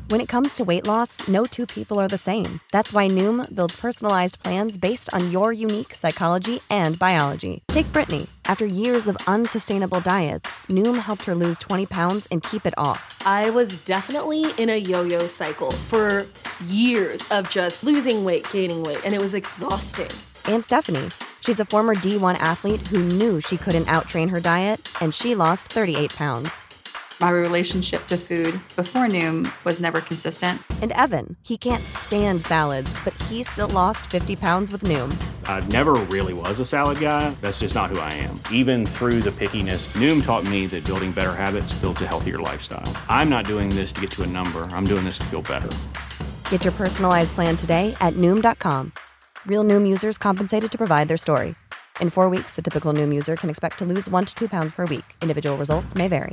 When it comes to weight loss, no two people are the same. That's why Noom builds personalized plans based on your unique psychology and biology. Take Brittany. After years of unsustainable diets, Noom helped her lose 20 pounds and keep it off. I was definitely in a yo-yo cycle for years of just losing weight, gaining weight, and it was exhausting. And Stephanie. She's a former D1 athlete who knew she couldn't outtrain her diet, and she lost 38 pounds. My relationship to food before Noom was never consistent. And Evan, he can't stand salads, but he still lost 50 pounds with Noom. I never really was a salad guy. That's just not who I am. Even through the pickiness, Noom taught me that building better habits builds a healthier lifestyle. I'm not doing this to get to a number. I'm doing this to feel better. Get your personalized plan today at Noom.com. Real Noom users compensated to provide their story. In 4 weeks, the typical Noom user can expect to lose 1 to 2 pounds per week. Individual results may vary.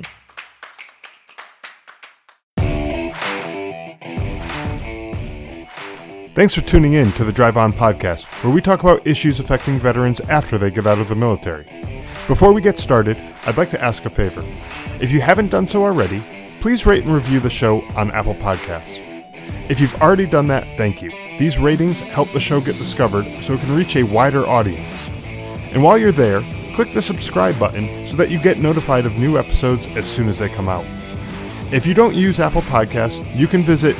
Thanks for tuning in to the Drive On podcast, where we talk about issues affecting veterans after they get out of the military. Before we get started, I'd like to ask a favor. If you haven't done so already, please rate and review the show on Apple Podcasts. If you've already done that, thank you. These ratings help the show get discovered so it can reach a wider audience. And while you're there, click the subscribe button so that you get notified of new episodes as soon as they come out. If you don't use Apple Podcasts, you can visit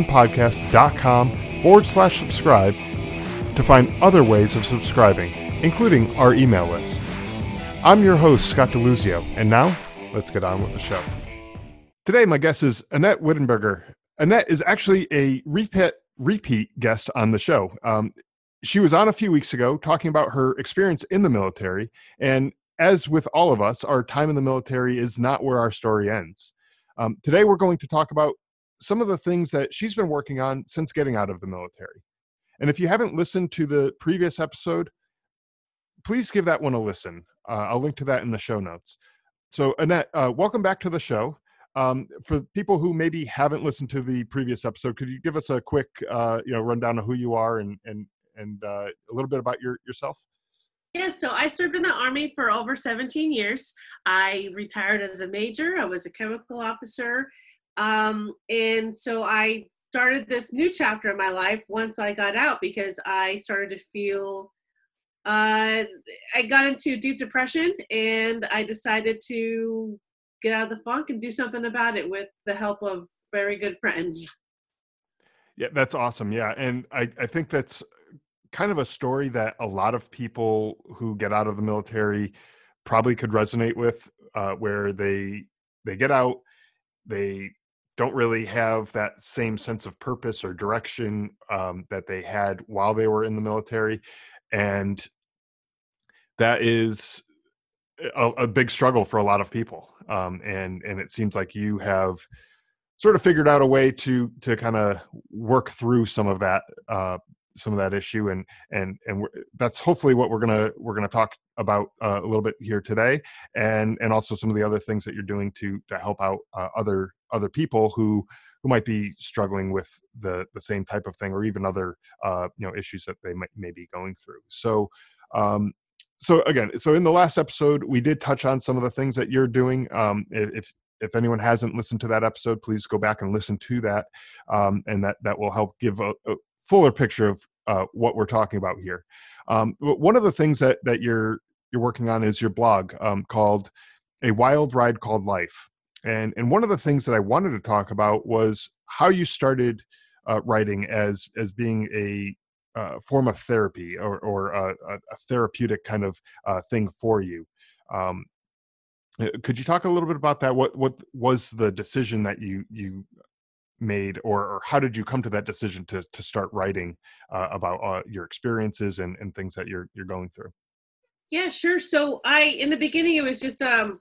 driveonpodcast.com/subscribe to find other ways of subscribing, including our email list. I'm your host, Scott DeLuzio, and now let's get on with the show. Today, my guest is Annette Wittenberger. Annette is actually a repeat guest on the show. She was on a few weeks ago talking about her experience in the military, and as with all of us, our time in the military is not where our story ends. Today, we're going to talk about some of the things that she's been working on since getting out of the military. And if you haven't listened to the previous episode, please give that one a listen. I'll link to that in the show notes. So Annette, welcome back to the show. For people who maybe haven't listened to the previous episode, could you give us a quick rundown of who you are and a little bit about yourself? Yeah, so I served in the Army for over 17 years. I retired as a major. I was a chemical officer. And so I started this new chapter in my life once I got out, because I started to feel, I got into deep depression, and I decided to get out of the funk and do something about it with the help of very good friends. Yeah, that's awesome. Yeah. And I think that's kind of a story that a lot of people who get out of the military probably could resonate with, where they get out, they don't really have that same sense of purpose or direction that they had while they were in the military. And that is a big struggle for a lot of people. And it seems like you have sort of figured out a way to kind of work through some of that issue, and that's hopefully what we're gonna talk about a little bit here today, and also some of the other things that you're doing to help out other people who might be struggling with the same type of thing, or even other issues that they may be going through. So in the last episode, we did touch on some of the things that you're doing. If anyone hasn't listened to that episode, please go back and listen to that, and that will help give a fuller picture of what we're talking about here. One of the things that you're working on is your blog called A Wild Ride Called Life. And one of the things that I wanted to talk about was how you started writing as being a form of therapy or a therapeutic kind of thing for you. Could you talk a little bit about that? What was the decision that you made, or how did you come to that decision to start writing about your experiences and things that you're going through? Yeah, sure. So in the beginning, it was just,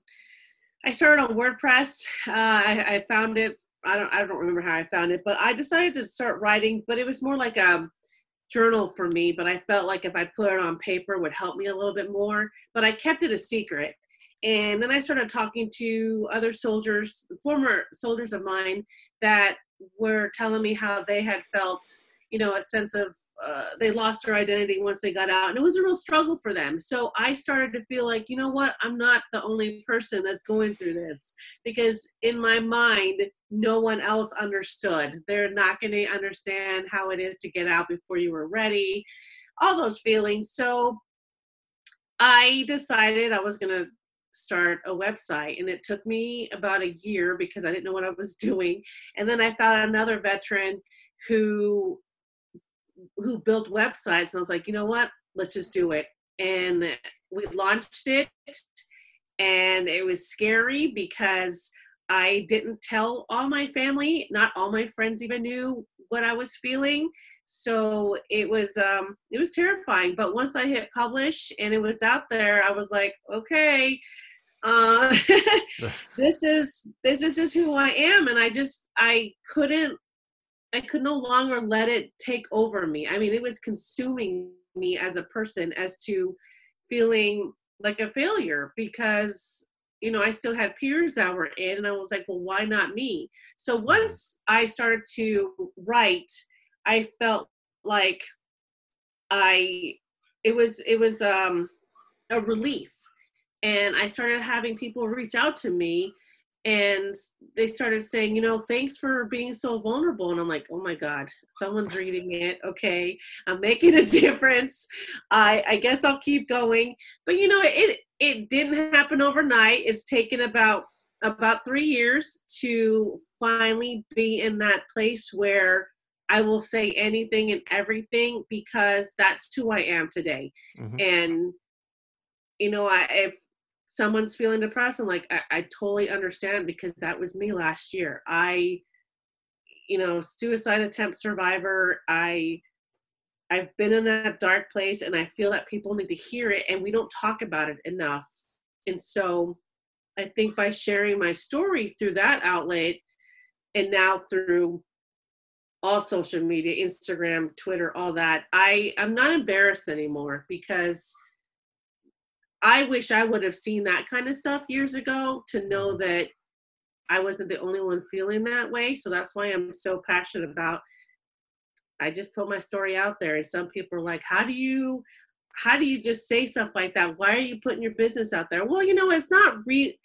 I started on WordPress. I found it. I don't remember how I found it, but I decided to start writing, but it was more like a journal for me, but I felt like if I put it on paper, it would help me a little bit more, but I kept it a secret. And then I started talking to other soldiers, former soldiers of mine, that were telling me how they had felt, a sense of they lost their identity once they got out, and it was a real struggle for them. So I started to feel like, you know what, I'm not the only person that's going through this, because in my mind, no one else understood. They're not going to understand how it is to get out before you were ready, all those feelings. So I decided I was going to start a website, and it took me about a year because I didn't know what I was doing. And then I found another veteran who built websites, and I was like, you know what, let's just do it. And we launched it, and it was scary because I didn't tell all my family. Not all my friends even knew what I was feeling. So it was terrifying. But once I hit publish and it was out there, I was like, okay, this is just who I am. And I could no longer let it take over me. I mean, it was consuming me as a person, as to feeling like a failure, because, you know, I still had peers that were in, and I was like, well, why not me? So once I started to write, I felt like it was a relief. And I started having people reach out to me, and they started saying, you know, thanks for being so vulnerable. And I'm like, oh my God, someone's reading it. Okay, I'm making a difference. I guess I'll keep going. But, you know, it didn't happen overnight. It's taken about 3 years to finally be in that place where I will say anything and everything, because that's who I am today. Mm-hmm. And, you know, if someone's feeling depressed, I'm like, I totally understand, because that was me last year. Suicide attempt survivor. I've been in that dark place, and I feel that people need to hear it, and we don't talk about it enough. And so I think by sharing my story through that outlet, and now through all social media, Instagram, Twitter, all that, I'm not embarrassed anymore, because I wish I would have seen that kind of stuff years ago to know that I wasn't the only one feeling that way. So that's why I'm so passionate about, I just put my story out there, and some people are like, how do you just say stuff like that? Why are you putting your business out there? Well, you know, it's not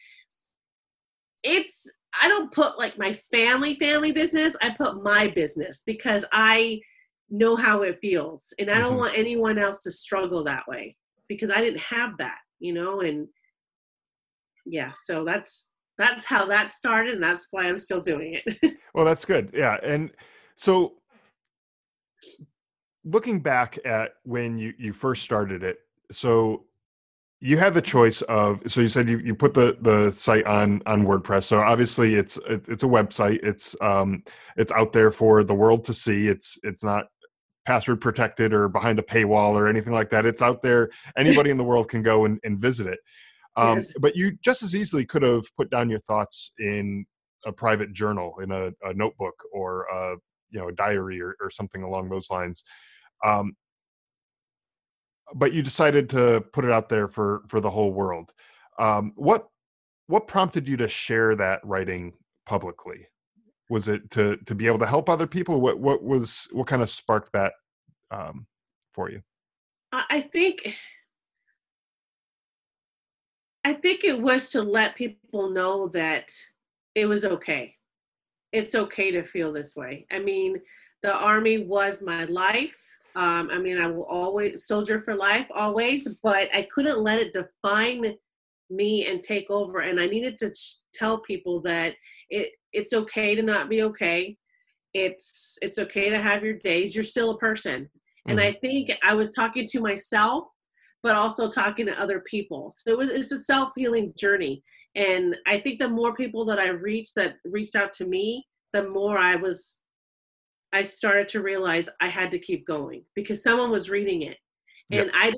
I don't put like my family business. I put my business, because I know how it feels, and I don't want anyone else to struggle that way, because I didn't have that, you know. And yeah, so that's how that started, and that's why I'm still doing it. Well, that's good. Yeah. And so looking back at when you first started it, so you had the choice of, so you said you put the site on WordPress. So obviously it's a website. It's out there for the world to see. It's not password protected or behind a paywall or anything like that. It's out there. Anybody in the world can go and visit it. Yes. But you just as easily could have put down your thoughts in a private journal, in a notebook, or a diary or something along those lines. But you decided to put it out there for the whole world. What prompted you to share that writing publicly? Was it to be able to help other people? What kind of sparked that for you? I think it was to let people know that it was okay. It's okay to feel this way. I mean, the Army was my life. I will always soldier for life, always, but I couldn't let it define me and take over. And I needed to tell people that it's okay to not be okay. It's okay to have your days. You're still a person. Mm-hmm. And I think I was talking to myself, but also talking to other people. So it's a self-healing journey. And I think the more people that I reached that reached out to me, the more I started to realize I had to keep going, because someone was reading it. And yep.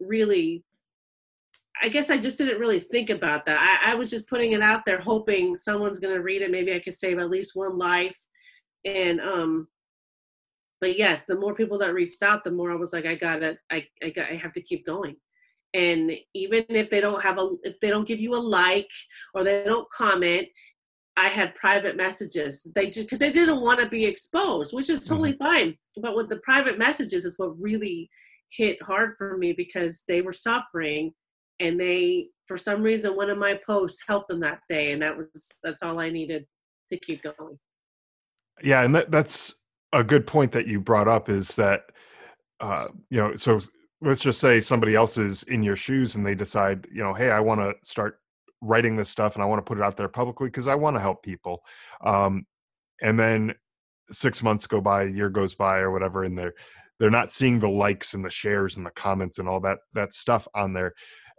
I guess I just didn't really think about that. I was just putting it out there, hoping someone's going to read it. Maybe I could save at least one life. And, but yes, the more people that reached out, the more I was like, I have to keep going. And even if they don't give you a like, or they don't comment, I had private messages. They just, because they didn't want to be exposed, which is totally fine. But with the private messages is what really hit hard for me, because they were suffering, and they, for some reason, one of my posts helped them that day, and that's all I needed to keep going. Yeah, and that's a good point that you brought up, is that so let's just say somebody else is in your shoes and they decide, hey, I want to start writing this stuff and I want to put it out there publicly because I want to help people. And then 6 months go by, a year goes by or whatever, and they're not seeing the likes and the shares and the comments and all that stuff on there.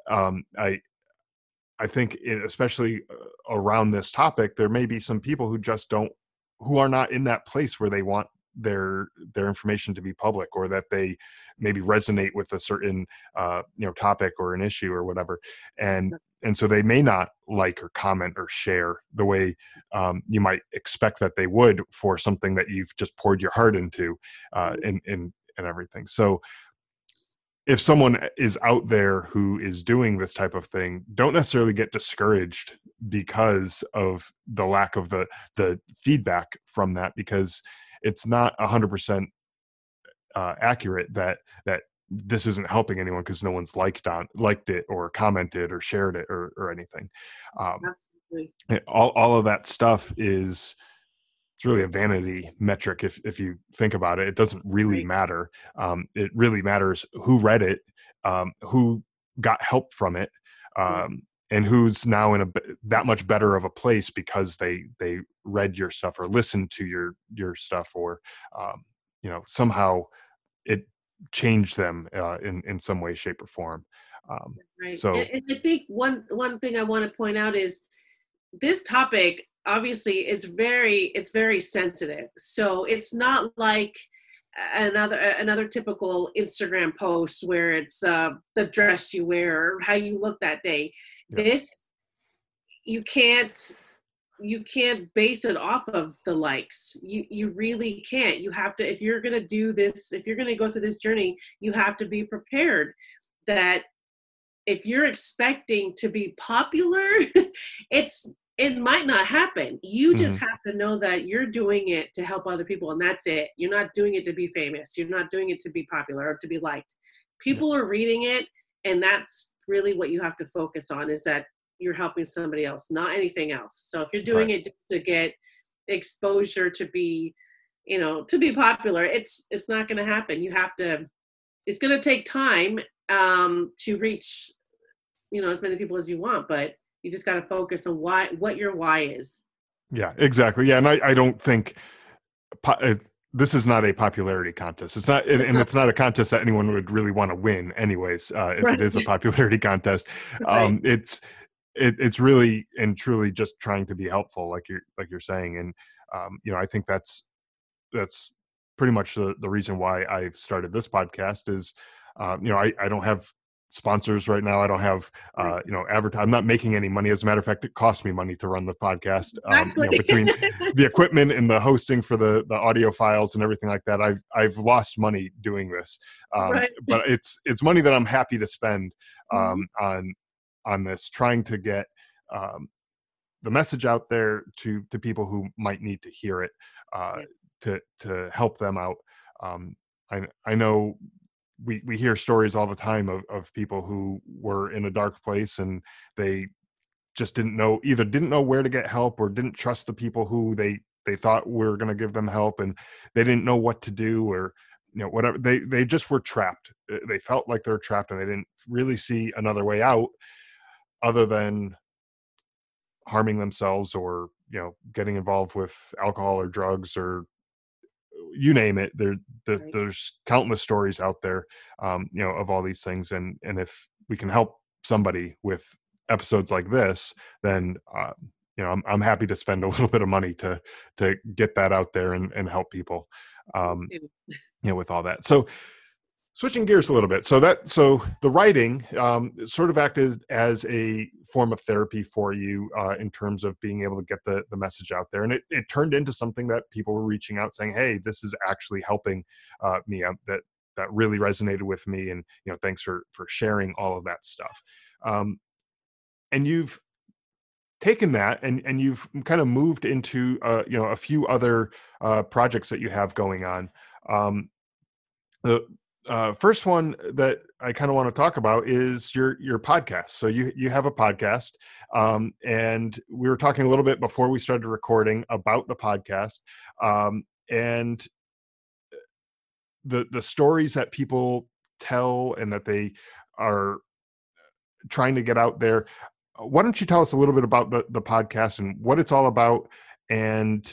I think especially around this topic, there may be some people who are not in that place where they want their information to be public, or that they maybe resonate with a certain topic or an issue or whatever, and so they may not like or comment or share the way you might expect that they would for something that you've just poured your heart into and everything. So if someone is out there who is doing this type of thing, don't necessarily get discouraged because of the lack of the feedback from that, because it's not 100% accurate that this isn't helping anyone because no one's liked it or commented or shared it or anything. Absolutely. All of that stuff it's really a vanity metric. If you think about it, it doesn't really matter. It really matters who read it, who got help from it, and who's now in that much better of a place because they read your stuff or listened to your stuff, or somehow it changed them in some way, shape, or form. So, and I think one thing I want to point out is this topic obviously it's very sensitive. So it's not like another typical Instagram post where it's the dress you wear or how you look that day. Yeah. This, you can't base it off of the likes. You really can't. You have to, if you're going to do this, if you're going to go through this journey, you have to be prepared that if you're expecting to be popular, it might not happen. You just have to know that you're doing it to help other people, and that's it. You're not doing it to be famous. You're not doing it to be popular or to be liked. People are reading it, and that's really what you have to focus on, is that you're helping somebody else, not anything else. So if you're doing it just to get exposure, to be popular, it's not going to happen. It's going to take time to reach, as many people as you want, but you just got to focus on what your why is. Yeah, exactly. Yeah. And I don't think this is not a popularity contest. It's not, and it's not a contest that anyone would really want to win anyways. If it is a popularity contest, it's really and truly just trying to be helpful, like you're saying. And, I think that's pretty much the reason why I've started this podcast is, I don't have sponsors right now. I don't have, I'm not making any money. As a matter of fact, it costs me money to run the podcast. Between the equipment and the hosting for the audio files and everything like that, I've lost money doing this. But it's money that I'm happy to spend on this, trying to get the message out there to people who might need to hear it, to help them out. I know we hear stories all the time of people who were in a dark place and they just didn't know where to get help, or didn't trust the people who they thought were going to give them help, and they didn't know what to do, or whatever. They just were trapped. They felt like they were trapped, and they didn't really see another way out other than harming themselves, or getting involved with alcohol or drugs, or you name it. There's countless stories out there, of all these things. And if we can help somebody with episodes like this, then, I'm happy to spend a little bit of money to get that out there and help people, with all that. So switching gears a little bit. So the writing sort of acted as a form of therapy for you, in terms of being able to get the message out there. And it turned into something that people were reaching out saying, hey, this is actually helping me. That really resonated with me. And, thanks for sharing all of that stuff. And you've taken that and you've kind of moved into a few other projects that you have going on. The first one that I kind of want to talk about is your podcast. So you have a podcast, and we were talking a little bit before we started recording about the podcast, and the stories that people tell and that they are trying to get out there. Why don't you tell us a little bit about the podcast and what it's all about, and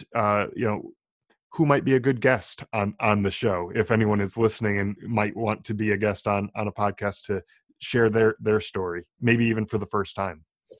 who might be a good guest on the show if anyone is listening and might want to be a guest on a podcast to share their story, maybe even for the first time.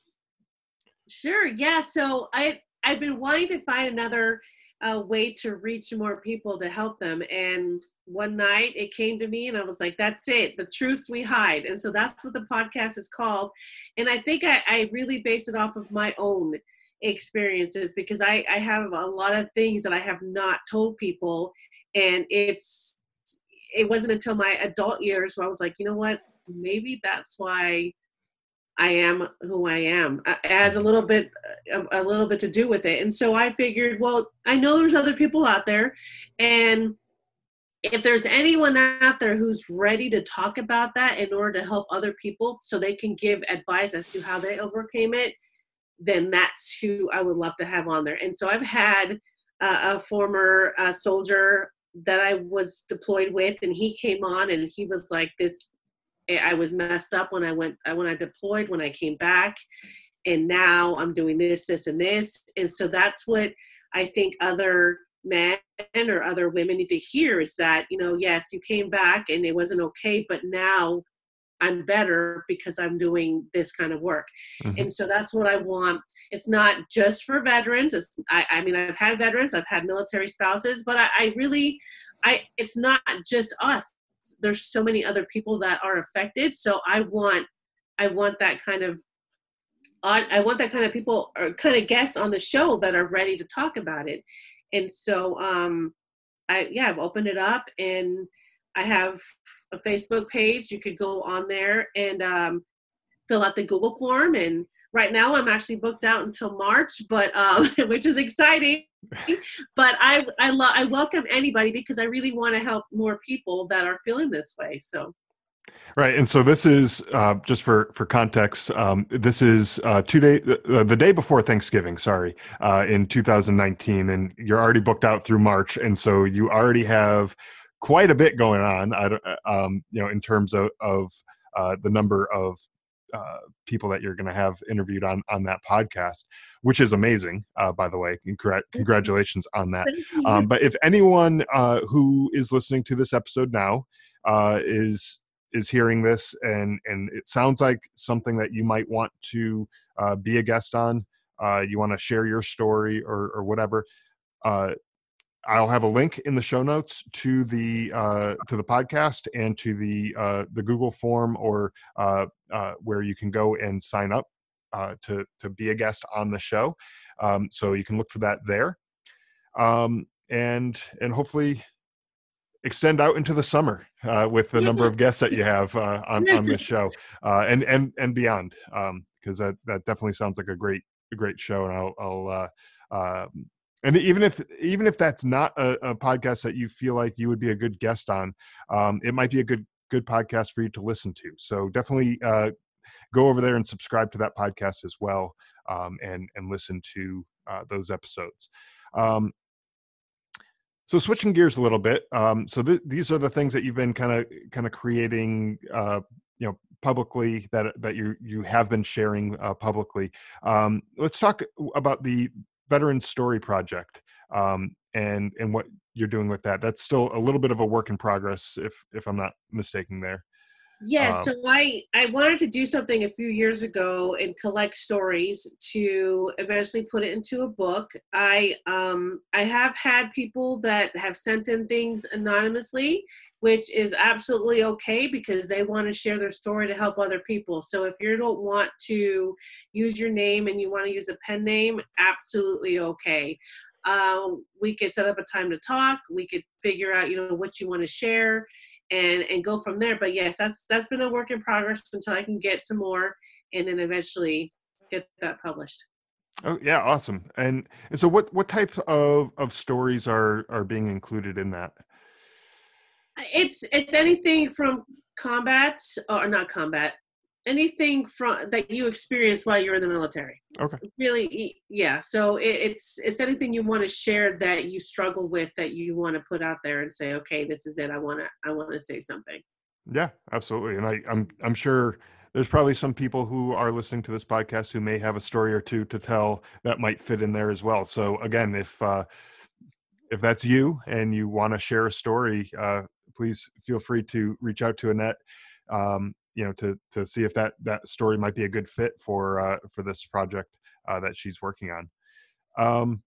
Sure. Yeah. So I've been wanting to find another way to reach more people to help them. And one night it came to me and I was like, that's it, the truths we hide. And so that's what the podcast is called. And I think I really based it off of my own experiences, because I have a lot of things that I have not told people. And it wasn't until my adult years where I was like, you know what, maybe that's why I am who I am. It has a little bit to do with it. And so I figured, well, I know there's other people out there, and if there's anyone out there who's ready to talk about that in order to help other people so they can give advice as to how they overcame it, then that's who I would love to have on there. And so I've had a former soldier that I was deployed with, and he came on and he was like, I was messed up when I deployed, when I came back, and now I'm doing this, and this. And so that's what I think other men or other women need to hear, is that, yes, you came back and it wasn't okay, but now I'm better because I'm doing this kind of work. Mm-hmm. And so that's what I want. It's not just for veterans. I mean, I've had veterans, I've had military spouses, but it's not just us. There's so many other people that are affected. So I want that kind of people, or kind of guests on the show that are ready to talk about it. And so, I've opened it up, and I have a Facebook page. You could go on there and fill out the Google form. And right now I'm actually booked out until March, but which is exciting. But I welcome anybody, because I really want to help more people that are feeling this way. So. Right. And so this is, just for context, this is the day before Thanksgiving, in 2019, and you're already booked out through March. And so you already have quite a bit going on, in terms of the number of people that you're going to have interviewed on that podcast, which is amazing, by the way. Congratulations on that. But if anyone who is listening to this episode now is hearing this, and it sounds like something that you might want to be a guest on, you want to share your story or whatever, I'll have a link in the show notes to the podcast and to the Google form, or where you can go and sign up to be a guest on the show. So you can look for that there, and hopefully extend out into the summer with the number of guests that you have on this show, and beyond, because that definitely sounds like a great show. And I'll and even if that's not a podcast that you feel like you would be a good guest on, it might be a good podcast for you to listen to. So definitely go over there and subscribe to that podcast as well, and listen to those episodes. So switching gears a little bit, so these are the things that you've been kind of creating, publicly, that you have been sharing publicly. Let's talk about the Veteran Story Project, and what you're doing with that. That's still a little bit of a work in progress, if I'm not mistaken there. Yeah, so I wanted to do something a few years ago and collect stories to eventually put it into a book. I have had people that have sent in things anonymously, which is absolutely okay, because they want to share their story to help other people. So if you don't want to use your name and you want to use a pen name, absolutely okay. We could set up a time to talk. We could figure out, what you want to share, and go from there. But yes, that's been a work in progress until I can get some more, and then eventually get that published. Oh yeah, awesome. And so what types of stories are being included in that? It's anything from combat, or not combat, anything from that you experienced while you were in the military. Okay. Really, yeah. So it's anything you want to share that you struggle with, that you want to put out there and say, okay, this is it. I want to say something. Yeah, absolutely. And I'm sure there's probably some people who are listening to this podcast who may have a story or two to tell that might fit in there as well. So again, if that's you and you want to share a story, please feel free to reach out to Annette, to see if that story might be a good fit for this project that she's working on. Um,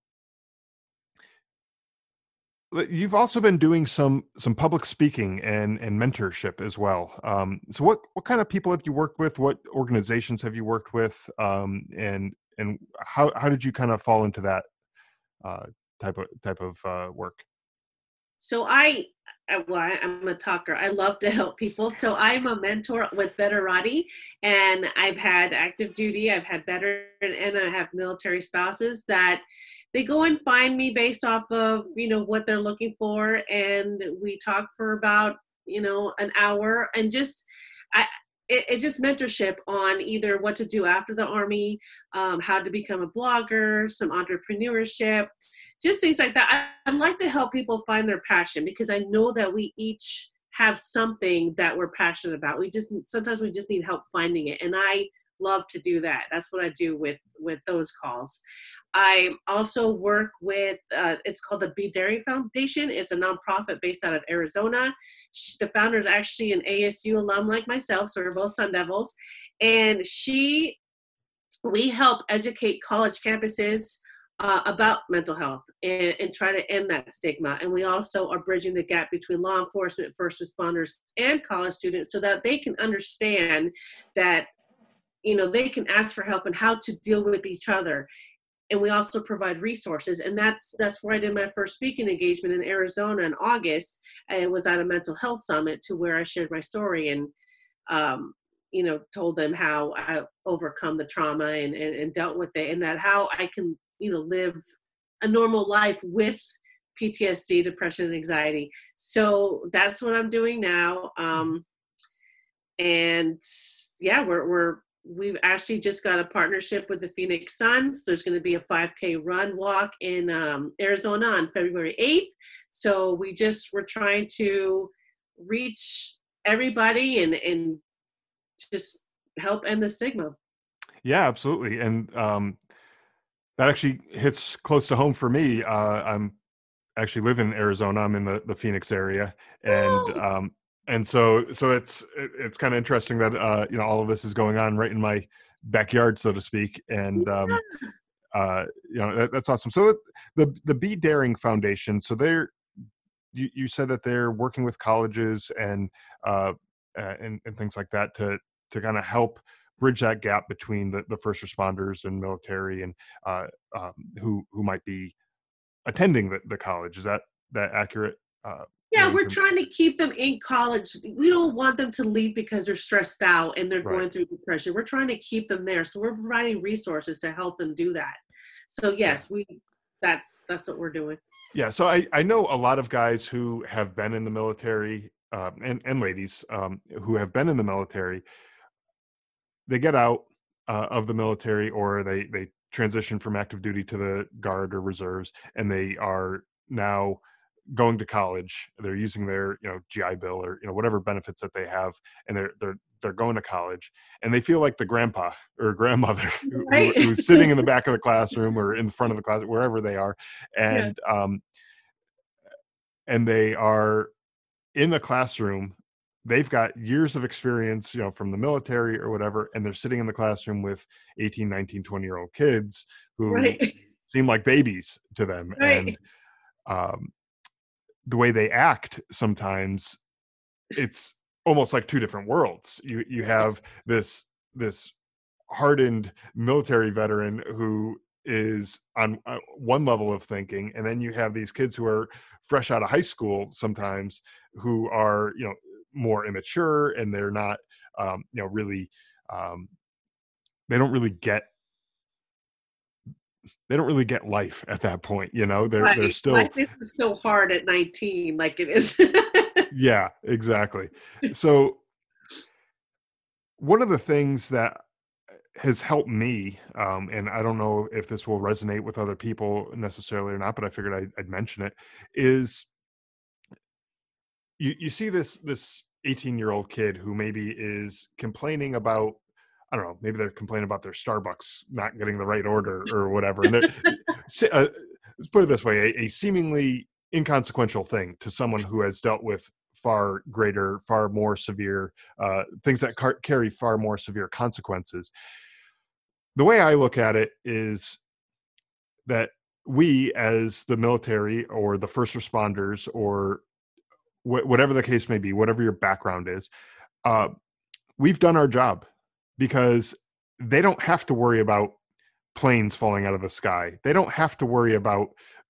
You've also been doing some public speaking and mentorship as well. So what kind of people have you worked with? What organizations have you worked with? And how did you kind of fall into that uh, type of work? So I'm a talker. I love to help people. So I'm a mentor with Veterati, and I've had active duty, I've had veteran, and I have military spouses that they go and find me based off of, what they're looking for. And we talk for about, an hour, and I, it's just mentorship on either what to do after the Army, how to become a blogger, some entrepreneurship, just things like that. I like to help people find their passion, because I know that we each have something that we're passionate about. Sometimes we just need help finding it. And I love to do that. That's what I do with those calls. I also work with, it's called the Be Daring Foundation. It's a nonprofit based out of Arizona. The founder is actually an ASU alum like myself, so we're both Sun Devils. And we help educate college campuses about mental health, and try to end that stigma. And we also are bridging the gap between law enforcement, first responders, and college students, so that they can understand that, they can ask for help and how to deal with each other. And we also provide resources. And that's where I did my first speaking engagement in Arizona in August. It was at a mental health summit, to where I shared my story and, told them how I overcome the trauma and dealt with it, and that how I can, live a normal life with PTSD, depression, and anxiety. So that's what I'm doing now. And yeah, we've actually just got a partnership with the Phoenix Suns. There's going to be a 5K run walk in Arizona on February 8th. So we're trying to reach everybody and just help end the stigma. Yeah, absolutely. And that actually hits close to home for me. I'm actually live in Arizona. I'm in the Phoenix area, and so it's kind of interesting that all of this is going on right in my backyard, so to speak. And that's awesome. So the Be Daring Foundation. So you said that they're working with colleges and things like that to kind of help bridge that gap between the first responders and military and who might be attending the college. Is that accurate? Yeah, we're trying to keep them in college. We don't want them to leave because they're stressed out and they're going through depression. We're trying to keep them there. So we're providing resources to help them do that. So yes, that's what we're doing. Yeah. So I know a lot of guys who have been in the military and ladies who have been in the military. They get out of the military, or they transition from active duty to the Guard or reserves, and they are now going to college. They're using their GI Bill or whatever benefits that they have, and they're going to college, and they feel like the grandpa or grandmother who's sitting in the back of the classroom or in the front of the class, wherever they are, and and they are in a classroom. They've got years of experience, from the military or whatever, and they're sitting in the classroom with 18, 19, 20-year-old kids who seem like babies to them. And the way they act sometimes, it's almost like two different worlds. You have this hardened military veteran who is on one level of thinking, and then you have these kids who are fresh out of high school sometimes, who are more immature, and they're not really they don't really get they don't really get life at that point. They're Right. still, Life isn't so hard at 19 like it is. yeah, exactly. So one of the things that has helped me, and I don't know if this will resonate with other people necessarily or not, but I figured I'd mention it, is you see this 18-year-old kid who maybe is complaining about, I don't know, maybe they're complaining about their Starbucks not getting the right order or whatever. And let's put it this way, a seemingly inconsequential thing to someone who has dealt with far greater, far more severe things that carry far more severe consequences. The way I look at it is that we, as the military or the first responders, or whatever the case may be, whatever your background is, we've done our job, because they don't have to worry about planes falling out of the sky. They don't have to worry about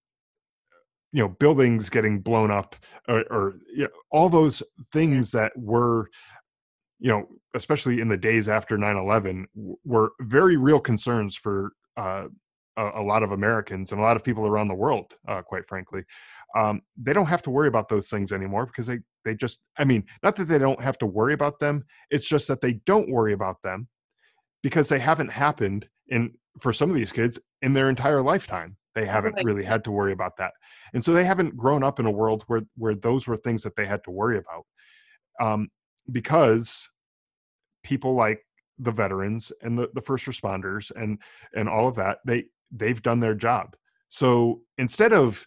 buildings getting blown up, or all those things that were, especially in the days after 9/11, were very real concerns for a lot of Americans and a lot of people around the world, quite frankly. They don't have to worry about those things anymore, because they just, I mean, not that they don't have to worry about them. It's just that they don't worry about them because they haven't happened for some of these kids in their entire lifetime. They haven't really had to worry about that. And so they haven't grown up in a world where those were things that they had to worry about. Because people like the veterans and the first responders and all of that, they've done their job. So instead of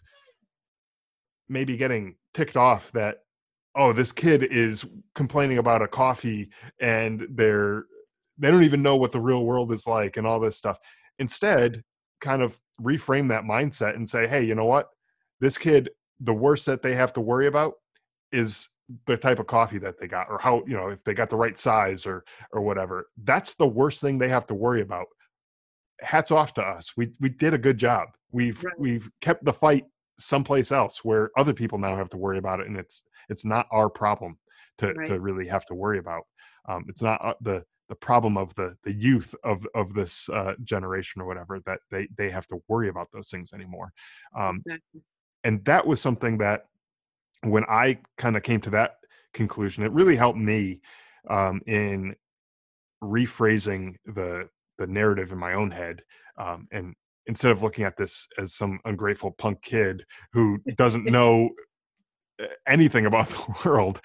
maybe getting ticked off that, oh, this kid is complaining about a coffee and they don't even know what the real world is like and all this stuff, instead kind of reframe that mindset and say, hey, you know what? This kid, the worst that they have to worry about is the type of coffee that they got, or how, if they got the right size or whatever. That's the worst thing they have to worry about. Hats off to us. We did a good job. We've kept the fight someplace else where other people now have to worry about it, and it's not our problem to really have to worry about. It's not the problem of the youth of this generation or whatever, that they have to worry about those things anymore. Exactly. And that was something that, when I kind of came to that conclusion, it really helped me in rephrasing the narrative in my own head. And instead of looking at this as some ungrateful punk kid who doesn't know anything about the world,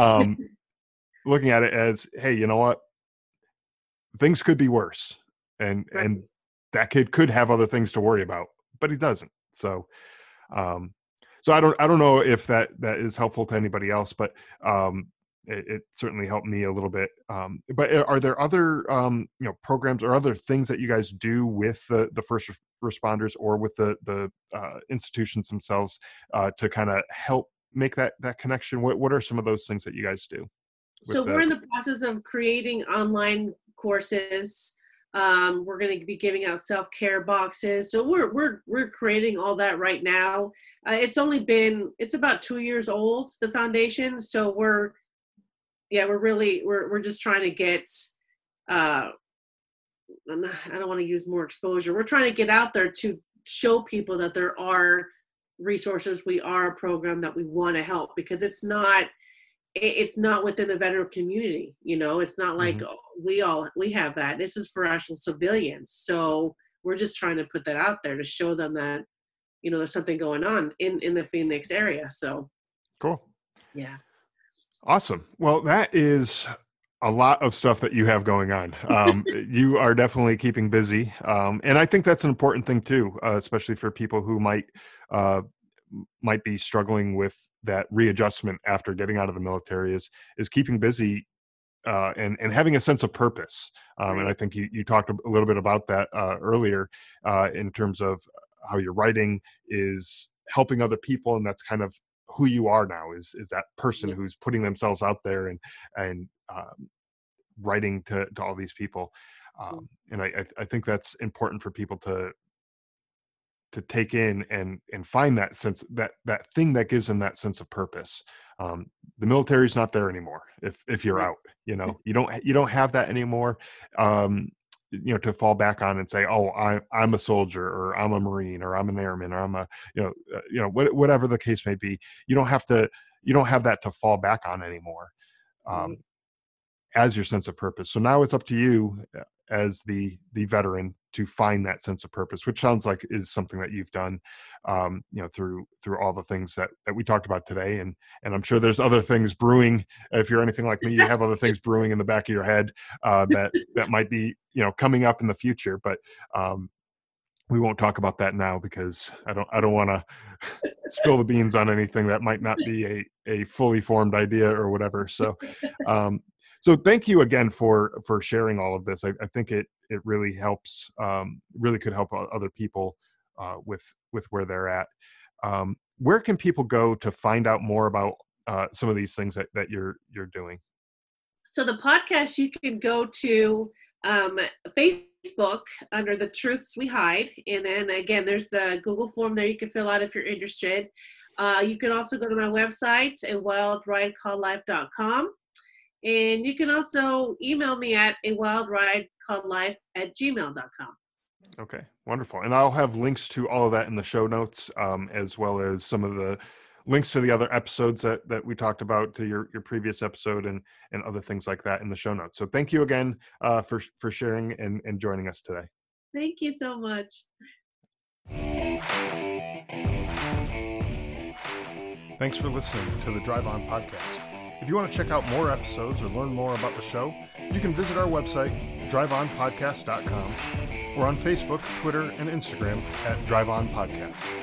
looking at it as, hey, you know what? Things could be worse. And that kid could have other things to worry about, but he doesn't. So, so I don't know if that is helpful to anybody else, but it certainly helped me a little bit. But are there other programs or other things that you guys do with the first responders or with the institutions themselves to kind of help make that connection? What are some of those things that you guys do? So we're in the process of creating online courses. We're going to be giving out self-care boxes. So we're creating all that right now. It's about 2 years old, the foundation. So we're just trying to get, I don't want to use more exposure. We're trying to get out there to show people that there are resources. We are a program that we want to help, because it's not within the veteran community. It's not like we have that. This is for actual civilians. So we're just trying to put that out there to show them that, there's something going on in the Phoenix area. So cool. Yeah. Awesome. Well, that is a lot of stuff that you have going on. You are definitely keeping busy. And I think that's an important thing too, especially for people who might be struggling with that readjustment after getting out of the military, is keeping busy and having a sense of purpose. And I think you talked a little bit about that earlier in terms of how your writing is helping other people. And that's kind of who you are now, is that person who's putting themselves out there and writing to all these people. And I think that's important for people to take in and find that sense, that thing that gives them that sense of purpose. The military's not there anymore. If you're out, you don't have that anymore. to fall back on and say, oh, I'm a soldier, or I'm a Marine, or I'm an airman, or I'm a, whatever the case may be. You don't have that to fall back on anymore as your sense of purpose. So now it's up to you as the veteran to find that sense of purpose, which sounds like is something that you've done, through all the things that we talked about today. And I'm sure there's other things brewing. If you're anything like me, you have other things brewing in the back of your head that might be, coming up in the future. But we won't talk about that now, because I don't want to spill the beans on anything that might not be a fully formed idea or whatever. So, so thank you again for sharing all of this. I think it really helps, really could help other people with where they're at. Where can people go to find out more about some of these things that you're doing? So the podcast, you can go to Facebook under The Truths We Hide. And then again, there's the Google form there you can fill out if you're interested. You can also go to my website at awildridecalledlife.com. And you can also email me at awildridecalledlife@gmail.com. Okay, wonderful. And I'll have links to all of that in the show notes, as well as some of the links to the other episodes that we talked about, to your previous episode, and other things like that in the show notes. So thank you again for sharing and joining us today. Thank you so much. Thanks for listening to the Drive On Podcast. If you want to check out more episodes or learn more about the show, you can visit our website, driveonpodcast.com, or on Facebook, Twitter, and Instagram at Drive On Podcast.